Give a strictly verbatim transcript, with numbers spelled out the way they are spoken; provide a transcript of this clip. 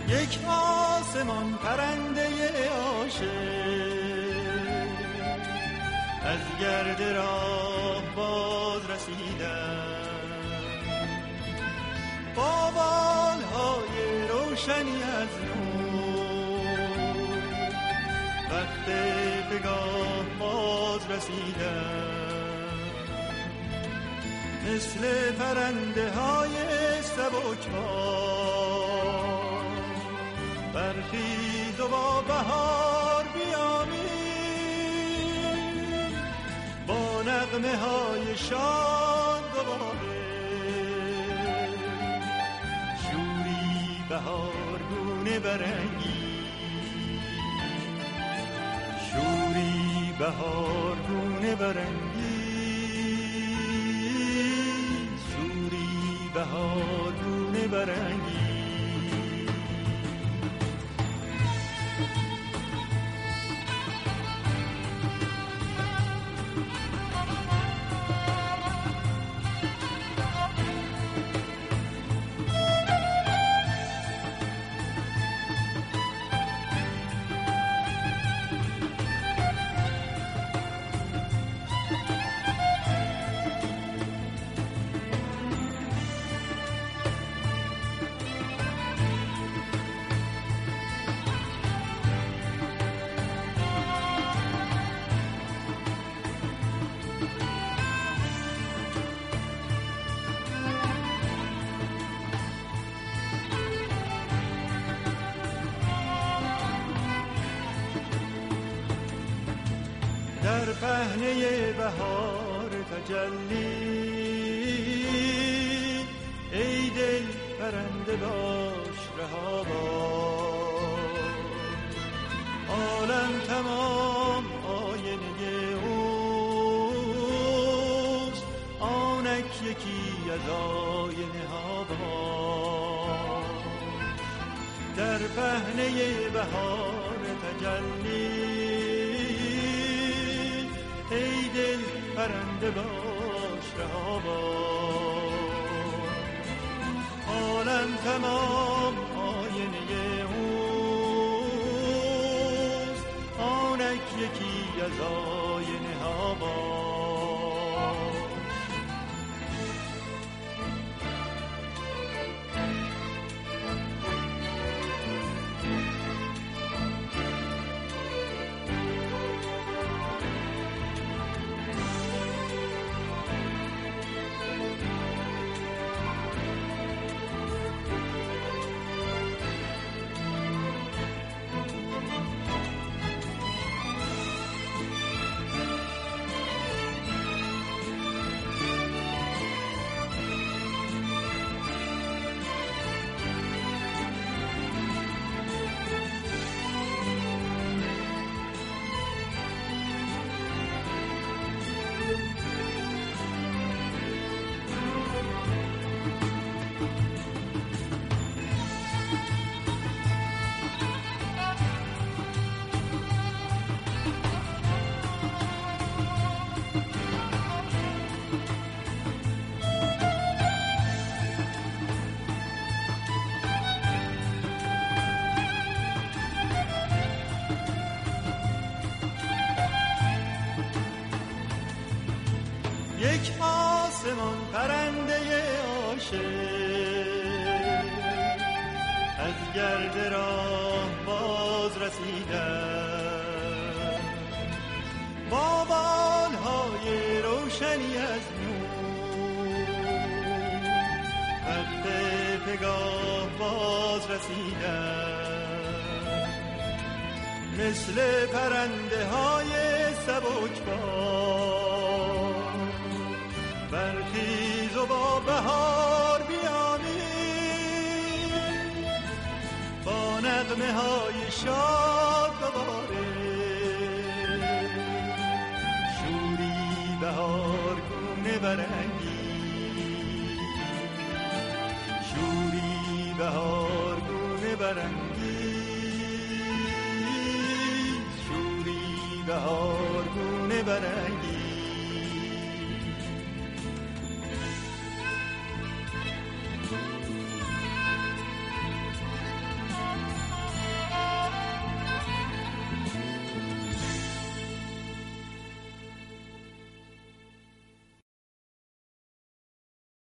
یک آسمان پرنده عاشق از گرد راه باز رسیدم، با بالهای روشنی از نور وقت پگاه باز رسیدم. مثل پرنده های سبکبار برخیز و با بهار بیامین، با نغمه های شاد دوباره شوری بهارگونه برنگی، شوری بهارگونه برنگی، شوری بهارگونه برنگی. در پهنه بهار تجلی ای دل پرنده باش رها باش، عالم تمام آینه اوست، آنک یکی از آینه ها باش. در پهنه بهار تجلی ای دل پرنده باش رها باش، عالم تمام آینه اوست، آنک یکی از آینه ها باش. یک آسمان پرنده عاشق از گرد راه باز رسیدم، با بالهای روشنی از نور وقت پگاه باز رسیدم. مثل پرنده های سبکبار برخیز و با بهار بیامین، با نغمه های شاد دوباره شوری بهارگونه برنگی، شوری بهارگونه برنگی، شوری بهارگونه برنگی.